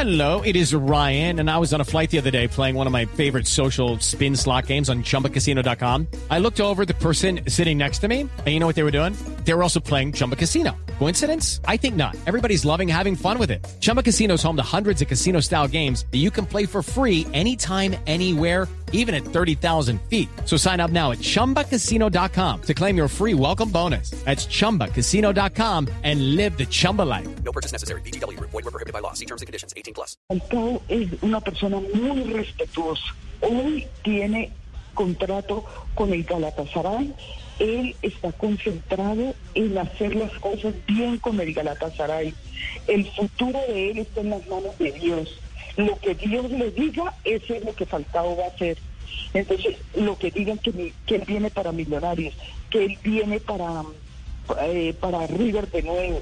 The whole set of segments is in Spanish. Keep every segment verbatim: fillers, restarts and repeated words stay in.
Hello, it is Ryan, and I was on a flight the other day playing one of my favorite social spin slot games on Chumba Casino dot com. I looked over at the person sitting next to me, and you know what they were doing? They were also playing Chumba Casino. Coincidence? I think not. Everybody's loving having fun with it. Chumba Casino is home to hundreds of casino-style games that you can play for free anytime, anywhere, even at thirty thousand feet. So sign up now at Chumba Casino dot com to claim your free welcome bonus. That's Chumba Casino dot com and live the Chumba life. No purchase necessary. V G W. Void where prohibited by law. See terms and conditions. eighteen plus. Falcao es una persona muy respetuosa. Hoy tiene contrato con el Galatasaray. Él está concentrado en hacer las cosas bien con el Galatasaray. El futuro de él está en las manos de Dios. Lo que Dios le diga, eso es lo que Falcao va a hacer. Entonces, lo que digan que, que él viene para Millonarios, que él viene para, eh, para River de nuevo,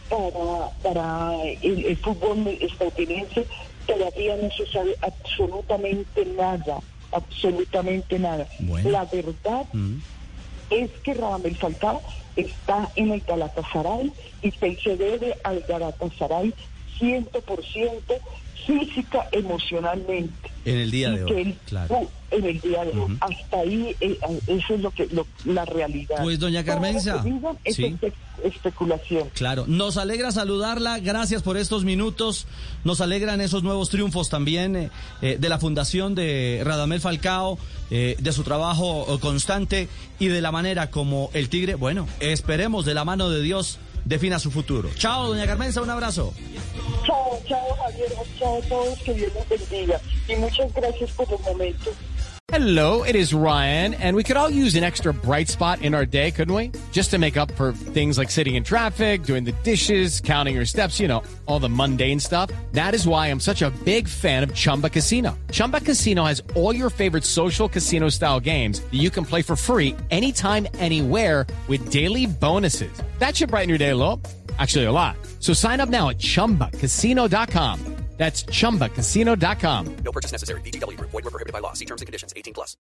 para, para el, el fútbol estadounidense, todavía no se sabe absolutamente nada, absolutamente nada. Bueno. La verdad mm. es que Radamel Falcao está en el Galatasaray y que se debe al Galatasaray cien por ciento física, emocionalmente. En el día de hoy, él, claro. En el día de hoy. Uh-huh. Hasta ahí, eh, eso es lo que lo, la realidad. Pues, doña Carmenza, es sí. espe- especulación. Claro, nos alegra saludarla, gracias por estos minutos, nos alegran esos nuevos triunfos también eh, eh, de la fundación de Radamel Falcao, eh, de su trabajo constante y de la manera como el Tigre, bueno, esperemos de la mano de Dios defina su futuro. Chao, doña Carmenza, un abrazo. Chao, chao, Javier, chao a todos, que Dios los bendiga. Y muchas gracias por el momento. Hello, it is Ryan, and we could all use an extra bright spot in our day, couldn't we? Just to make up for things like sitting in traffic, doing the dishes, counting your steps, you know, all the mundane stuff. That is why I'm such a big fan of Chumba Casino. Chumba Casino has all your favorite social casino-style games that you can play for free anytime, anywhere with daily bonuses. That should brighten your day a little. Actually, a lot. So sign up now at Chumba Casino dot com. That's Chumba Casino dot com. No purchase necessary. V G W. Void where prohibited by law. See terms and conditions. eighteen plus.